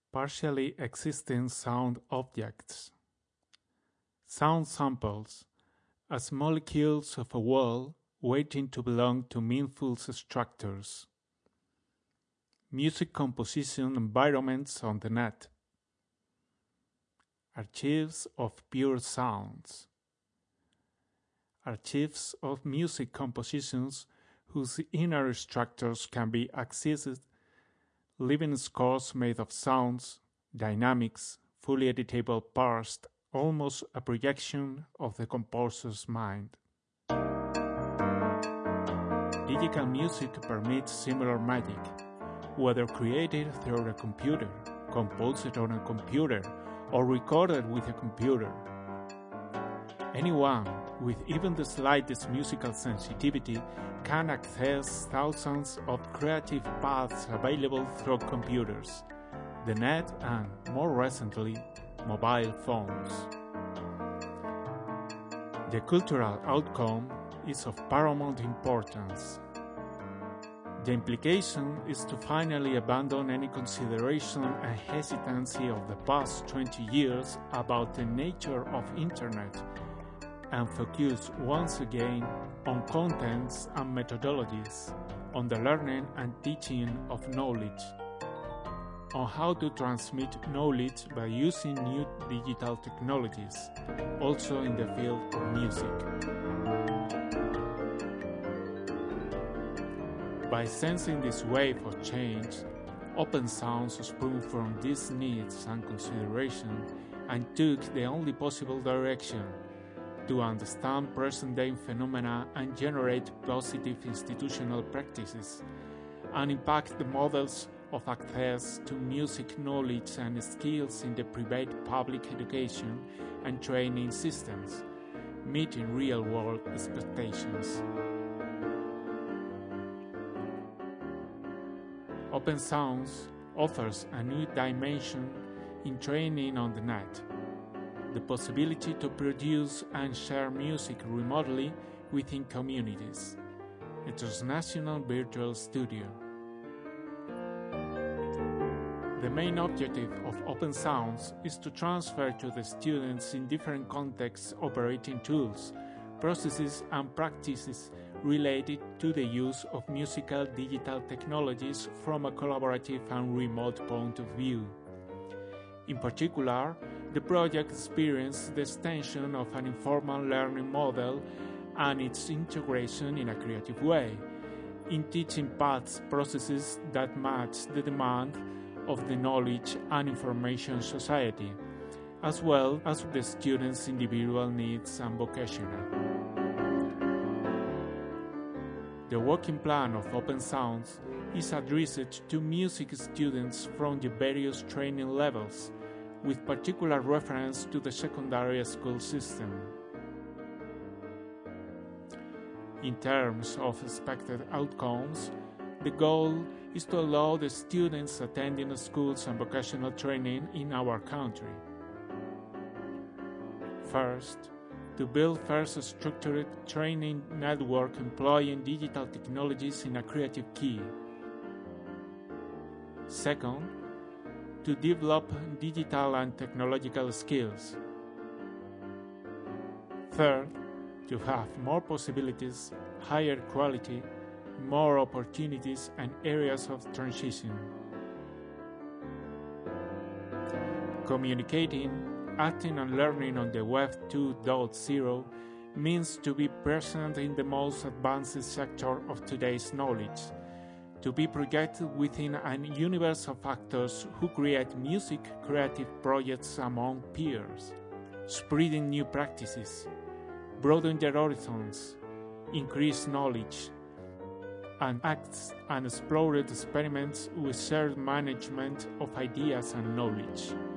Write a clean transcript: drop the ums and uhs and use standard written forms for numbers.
Partially existing sound objects. Sound samples, as molecules of a world waiting to belong to meaningful structures. Music composition environments on the net. Archives of pure sounds. Archives of music compositions whose inner structures can be accessed, living scores made of sounds, dynamics, fully editable parsed, almost a projection of the composer's mind. Digital music permits similar magic, whether created through a computer, composed on a computer, or recorded with a computer. Anyone with even the slightest musical sensitivity can access thousands of creative paths available through computers, the net, and, more recently, mobile phones. The cultural outcome is of paramount importance. The implication is to finally abandon any consideration and hesitancy of the past 20 years about the nature of Internet and focus once again on contents and methodologies, on the learning and teaching of knowledge, on how to transmit knowledge by using new digital technologies, also in the field of music. By sensing this wave of change, Open Sounds sprung from these needs and consideration and took the only possible direction to understand present-day phenomena and generate positive institutional practices, and impact the models of access to music knowledge and skills in the private public education and training systems, meeting real-world expectations. Open Sounds offers a new dimension in training on the net, the possibility to produce and share music remotely within communities, a transnational virtual studio. The main objective of Open Sounds is to transfer to the students in different contexts operating tools, processes and practices related to the use of musical digital technologies from a collaborative and remote point of view. In particular, the project experienced the extension of an informal learning model and its integration in a creative way, in teaching paths processes that match the demand of the knowledge and information society, as well as the students' individual needs and vocational. The working plan of Open Sounds is addressed to music students from the various training levels, with particular reference to the secondary school system. In terms of expected outcomes, the goal is to allow the students attending schools and vocational training in our country. First, to build first structured training network employing digital technologies in a creative key. Second, to develop digital and technological skills. Third, to have more possibilities, higher quality, more opportunities and areas of transition. Communicating, acting and learning on the Web 2.0 means to be present in the most advanced sector of today's knowledge, to be projected within a universe of actors who create music creative projects among peers, spreading new practices, broaden their horizons, increase knowledge, and acts and explored experiments with shared management of ideas and knowledge.